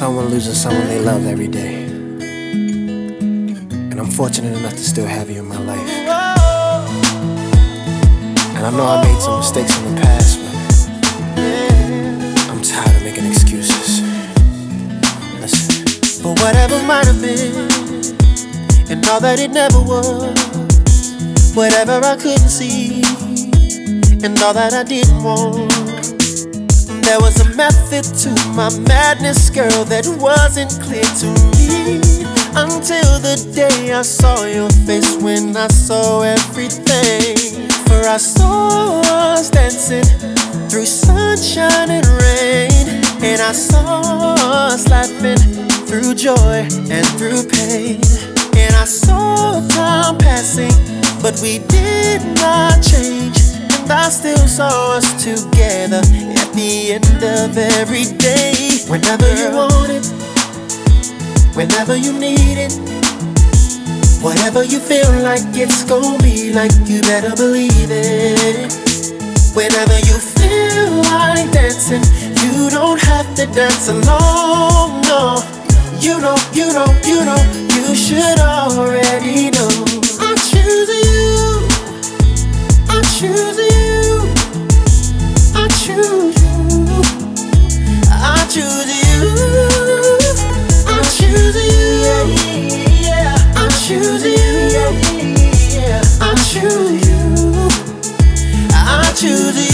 someone losing someone they love every day. And I'm fortunate enough to still have you in my life. And I know I made some mistakes in the past, but I'm tired of making excuses. Listen. For whatever might have been, and all that it never was, whatever I couldn't see, and all that I didn't want. There was a method to my madness, girl, that wasn't clear to me until the day I saw your face, when I saw everything. For I saw us dancing through sunshine and rain, and I saw us laughing through joy and through pain. And I saw time passing, but we did not change. And I still saw us together at the end of every day. Whenever you want it, whenever you need it, whatever you feel like it's gon' be like, you better believe it. Whenever you feel like dancing, you don't have to dance alone, no. You know, you should already know. I choose you, I choose you, I choose you, I choose you, I choose you, yeah, I choose you, yeah, I choose you, I choose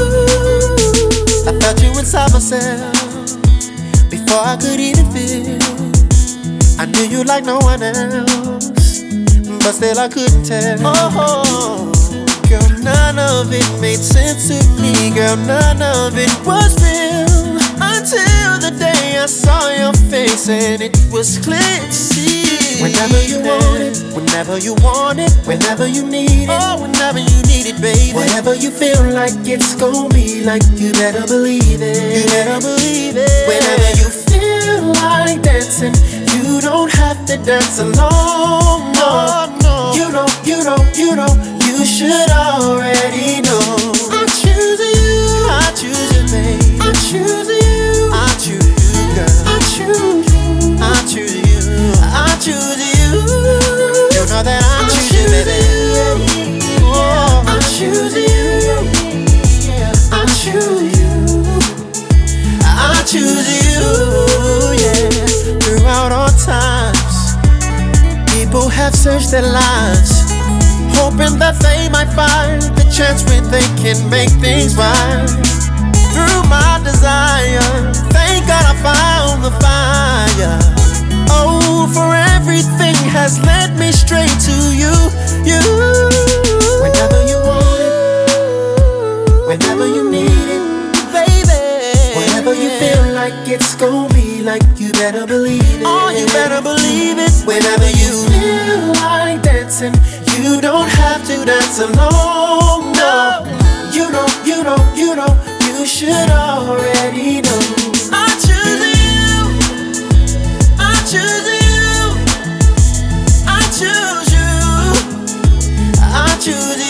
you. I felt you inside myself before I could even feel. I knew you like no one else, but still I couldn't tell. Oh, girl, none of it made sense to me. Girl, none of it was real until the day I saw your face, and it was clear to see. Whenever you want it, whenever you want it, whenever you need it, oh, whenever you need it, baby. Whatever you feel like it's gon' be like, you better believe it. You better believe it. Whenever you feel like dancing, you don't have to dance alone, no, no. You know, you should already know. I choose you, I choose you, babe. I choose you, I choose you, girl. I choose you, I choose you, I choose you. You know that I choose you, baby. Oh, I choose you, I choose you, I choose you, yeah. Throughout all times, people have searched their lives, hoping that they might find the chance when they can make things right. Through my desire, thank God I found the fire. Oh, for everything has led me straight to you, you. Whenever you want it, whenever you need it, baby. Whenever you feel like it's gon' be like, you better believe it. Oh, you better believe it. Whenever you feel like dancing, you don't have to dance alone, no. You know, you should already know. I choose you, I choose you, I choose you, I choose you.